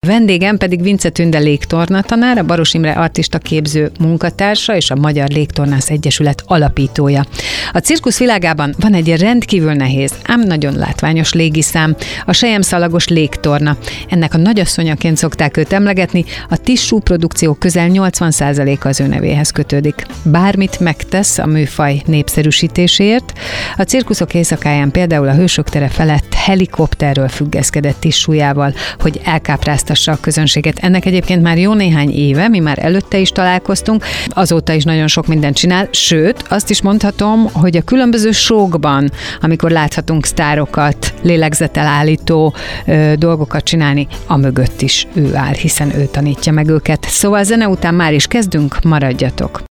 Vendégem pedig Vince Tünde légtornatanár, a Baros Imre artista képző munkatársa és a Magyar Légtornász Egyesület alapítója. A cirkusz világában van egy rendkívül nehéz, ám nagyon látványos légiszám, a selyemszalagos légtorna. Ennek a nagyasszonyaként szokták őt emlegetni, a tissú produkció közel 80%-a az ő nevéhez kötődik. Bármit megtesz a műfaj népszerűsítéséért. A cirkuszok éjszakáján például a Hősök tere felett helikopterről függeszkedett tissújával, hogy elkápráztassa a közönséget. Ennek egyébként már jó néhány éve, mi már előtte is találkoztunk, azóta is nagyon sok mindent csinál, sőt, azt is mondhatom, hogy a különböző showkban, amikor láthatunk sztárokat, lélegzetelállító dolgokat csinálni, amögött is ő áll, hiszen ő tanítja meg őket. Szóval zene után már is kezdünk, maradjatok!